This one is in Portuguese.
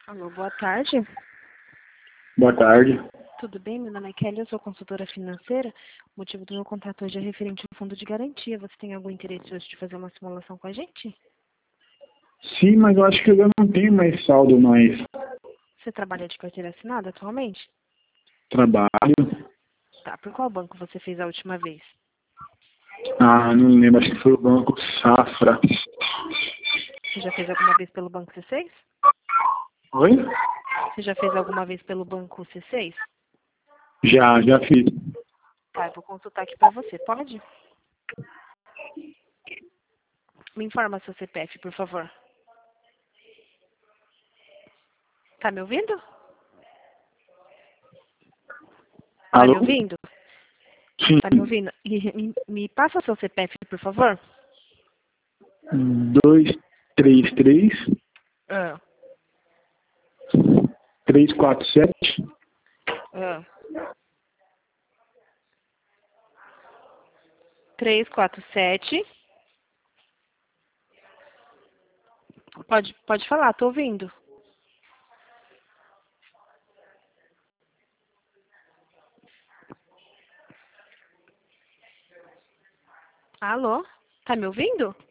Alô, boa tarde. Boa tarde. Tudo bem? Meu nome é Kelly, eu sou consultora financeira. O motivo do meu contato hoje é referente ao fundo de garantia. Você tem algum interesse hoje de fazer uma simulação com a gente? Sim, mas eu acho que eu já não tenho mais saldo mais Você trabalha de carteira assinada atualmente? trabalho. Tá, por qual banco você fez a última vez? Ah, não lembro, acho que foi o Banco Safra. Você já fez alguma vez pelo banco C6? Oi? Você já fez alguma vez pelo banco C6? Já fiz. Tá, eu vou consultar aqui pra você, pode? Me informa seu CPF, por favor. Tá me ouvindo? Tá me Alô? ouvindo? Sim. Tá me ouvindo? Me passa seu CPF, por favor. 233 Ah, 347 ah. 347. Pode falar, tô ouvindo. Alô? Tá me ouvindo?